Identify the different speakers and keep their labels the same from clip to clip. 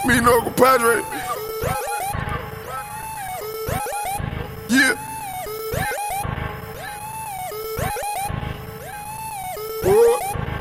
Speaker 1: Me no compadre. Yeah. What?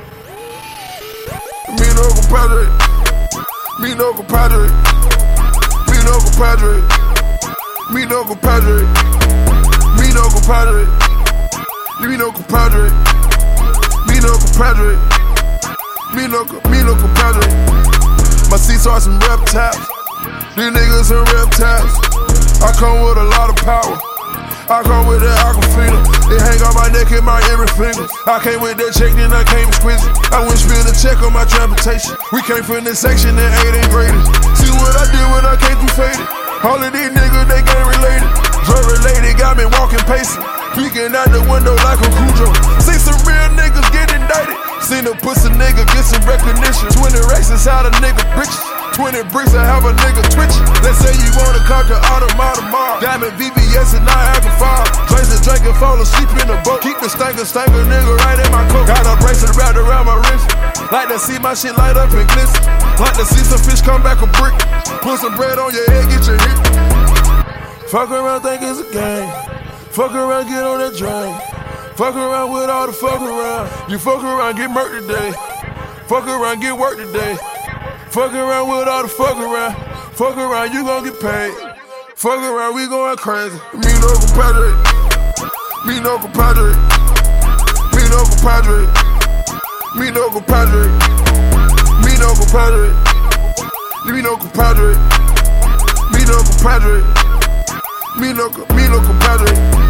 Speaker 1: Me no compadre. Me no compadre. Me no compadre. Me no compadre. Me no compadre. Me no compadre. Me no compadre. Me no compadre. My seats are some reptiles. These niggas are reptiles. I come with a lot of power. I come with that aquafina. It hang on my neck and my every finger. I came with that check, then I came exquisite. I went spill the check on my transportation. We came from this section that ain't graded. See what I did when I came through faded. All of these niggas, they gang related. Drug related, got me walking pacing. Peeking out the window like a Cujo. See some real niggas get indicted. Seen a pussy nigga get some recognition. 20 racks inside a nigga britches. 20 bricks I have a nigga twitching. Let's say you wanna conquer Automata tomorrow. Diamond VVS and Niagara Falls. Drink and fall asleep in the boat. Keep the stanker nigga right in my coat. Got a bracelet wrapped around my wrist. Like to see my shit light up and glisten. Like to see some fish come back a brick. Put some bread on your head, get your hit. Fuck around, think it's a game. Fuck around, get on that drain. Fuck around with all the fuck around. You fuck around, get murked today. Fuck around, get work today. Fuck around with all the fuck around. Fuck around, you gon' get paid. Fuck around, we going crazy. Me no compadre. Me no compadre. Me no compadre. Me no compadre. Me no compadre. Me no compadre. Me no compadre. Me no compadre.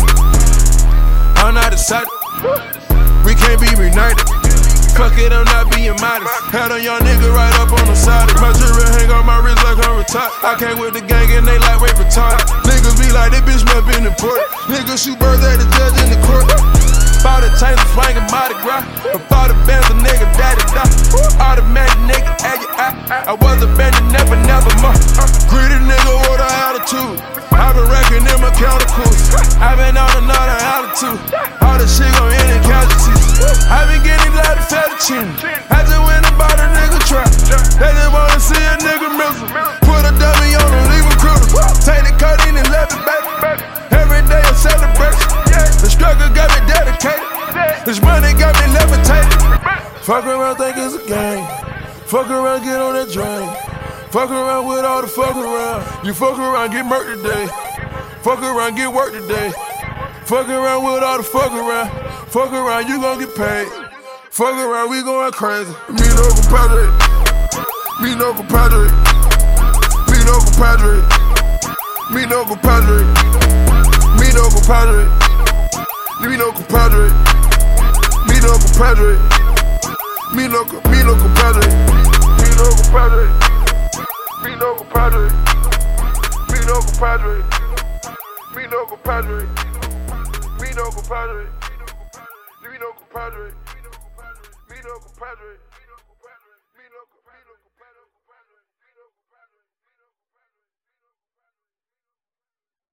Speaker 1: I'm not excited. We can't be reunited. Fuck it, I'm not being modest. Had a young nigga right up on the side. My jewelry hang on my wrist like I'm retired. I came with the gang and they like wait retarded. Niggas be like, this bitch must been important. Niggas shoot birds at the judge in the court. Bought a chain of swinging Mardi Gras. I bought a Benz, a nigga daddy die. Automatic nigga, at your eye. I was a bandit, never more. Greedy nigga with an attitude. I been racking in my countercools. I been on another altitude. All the shit gon' end in casualties. I been getting a lot of fettuccine. I just went and bought a nigga trap. They just wanna see a nigga missile. Put a dummy on him, leave him critical. Take the codeine and left it back. Every day a celebration. The struggle got me dedicated. This money got me levitated. Fuck around, think it's a game. Fuck around, get on that drain. Fuck around with all the fuck around. You fuck around, get murked today. Fuck around, get work today. Fuck around with all the fuck around. Fuck around, you gon' get paid. Fuck around, we going crazy. Me no compadre. Me no compadre. Me no compadre. Me no compadre. Me no compadre. Me no compadre. Me no compadre. Me no compadre. Me no compadre. Me no compadre. Me no compadre. Me no compadre. Me no compadre. Me no compadre. Me no compadre.